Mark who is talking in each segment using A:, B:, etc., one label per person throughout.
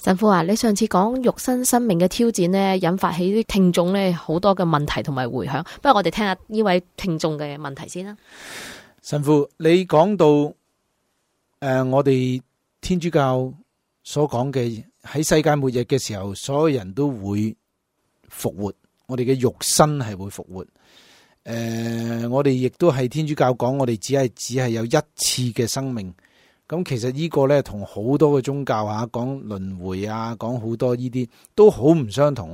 A: 神父啊，你上次講肉身生命嘅挑戰呢，引發起啲聽眾呢好多嘅問題同埋回響，不如我哋聽下呢位聽眾嘅問題先啦。
B: 神父，你講到我哋天主教所講嘅喺世界末日嘅時候，所有人都會復活，我哋嘅肉身係會復活。我哋亦都係天主教講，我哋只係有一次嘅生命。咁其實呢個咧，同好多嘅宗教講輪迴啊，講好多呢啲都好唔相同。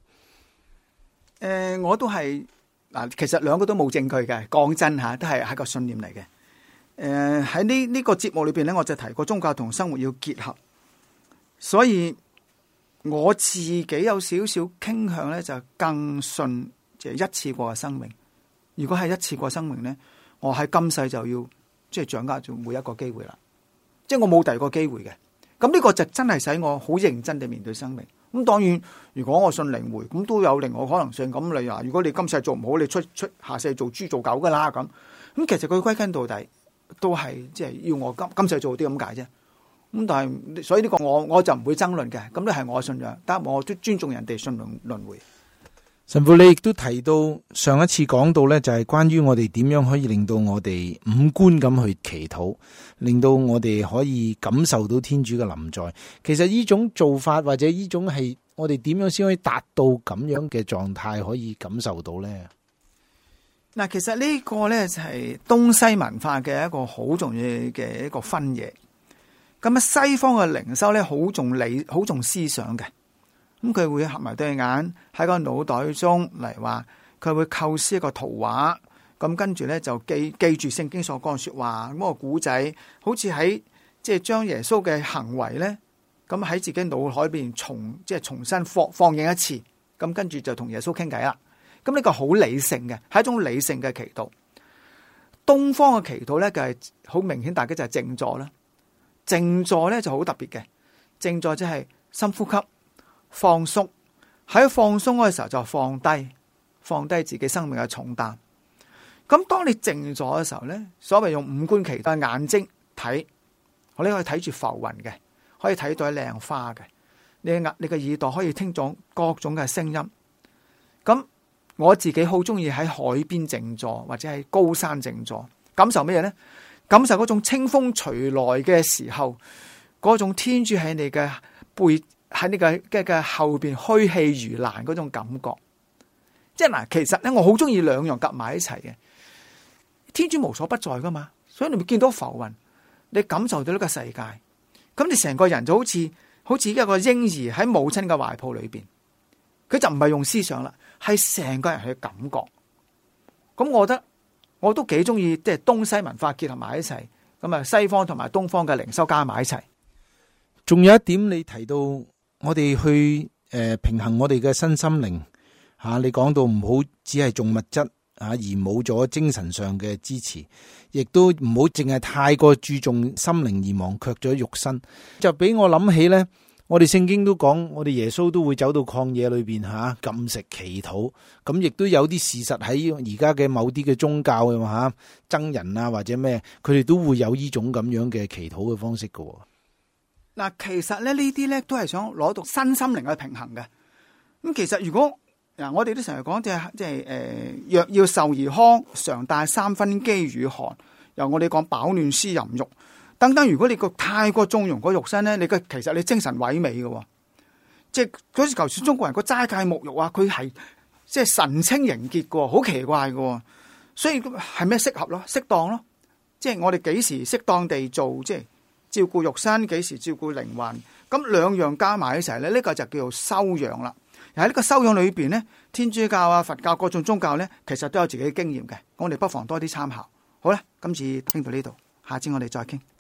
C: 我都係嗱，其實兩個都冇證據嘅。講真吓，都係個信念嚟嘅。喺呢個節目裏邊咧，我就提過宗教同生活要結合，所以我自己有少少傾向咧，就更信即係一次過嘅生命。如果係一次過生命咧，我喺今世就要即係掌握住每一個機會啦。即係我冇第二個機會嘅，咁呢個就真係使我好認真地面對生命。咁當然，如果我信輪迴，咁都有另外可能性。咁你話，如果你今世做唔好，你出下世做豬做狗噶啦咁。咁其實佢歸根到底都係即係要我今世做啲咁解啫。咁但係所以呢個我就唔會爭論嘅。咁都係我嘅信仰，但係我都尊重人哋信輪迴。
B: 神父，你亦都提到上一次講到呢，就係關於我哋點樣可以令到我哋五官咁去祈禱，令到我哋可以感受到天主嘅臨在。其實呢種做法或者呢種係我哋點樣先可以達到咁樣嘅狀態，可以感受到呢？
C: 嗱，其實呢個呢，就係東西文化嘅一個好重要嘅一個分野。咁啊，西方嘅靈修呢，好重理，好重思想嘅。咁佢會合埋對眼喺個腦袋中嚟話，佢會構思一個圖畫，咁跟住咧就記住聖經所講嘅說話，咁個古仔好似喺即係將耶穌嘅行為咧，咁喺自己腦海邊重新放映一次，咁跟住就同耶穌傾偈啦。咁呢個好理性嘅，係一種理性嘅祈禱。東方嘅祈禱咧就係好明顯，大家就係靜坐啦。靜坐咧就好特別嘅，靜坐即係深呼吸。放鬆，喺放鬆嗰個時候就放低自己生命嘅重擔。咁當你靜咗嘅時候咧，所謂用五官祈禱，眼睛睇，我哋可以睇住浮雲嘅，可以睇到一靚花嘅。你嘅耳朵可以聽到各種嘅聲音。咁我自己好中意喺海邊靜坐，或者喺高山靜坐，感受咩嘢咧？感受嗰種清風隨來嘅時候，嗰種天主喺你嘅背。喺呢個後邊虛氣如蘭嗰種感覺，即係嗱，其實咧我好中意兩樣夾埋一齊嘅。天主無所不在噶嘛，所以你會見到浮雲，你感受到呢個世界，咁你成個人就好似一個嬰兒喺母親嘅懷抱裏邊，佢就唔係用思想啦，係成個人去感覺。咁我覺得我都幾中意，即係東西文化結合埋一齊，咁啊西方同埋東方嘅靈修加埋一齊。
B: 仲有一點你提到。我哋去平衡我哋嘅身心靈吓，你講到唔好只係重物質而冇咗精神上嘅支持，亦都唔好淨係太過注重心靈而忘卻咗肉身。就俾我諗起咧，我哋聖經都講，我哋耶穌都會走到曠野裏邊禁食祈禱，咁亦都有啲事實喺而家嘅某啲嘅宗教僧人啊或者咩，佢哋都會有呢種咁樣嘅祈禱嘅方式噶。
C: 嗱，其實咧呢啲咧都係想攞到身心靈嘅平衡嘅。咁其實如果我哋都成日講即係若要壽而康，常帶三分飢與寒。由我哋講飽暖思淫欲等等。如果你太過縱容個肉身咧，其實你精神萎靡嘅。即係嗰時舊時中國人個齋戒沐浴啊，佢係即係神清凝潔嘅，好奇怪嘅。所以係咩適合咯？適當咯。即係我哋幾時適當地做即係。照顧肉身，幾時照顧靈魂，咁兩樣加埋一齊咧，呢個就叫做修養啦。喺呢個修養裏邊咧，天主教啊、佛教各種宗教咧，其實都有自己嘅經驗嘅，我哋不妨多啲參考。好啦，今次傾到呢度，下次我哋再傾。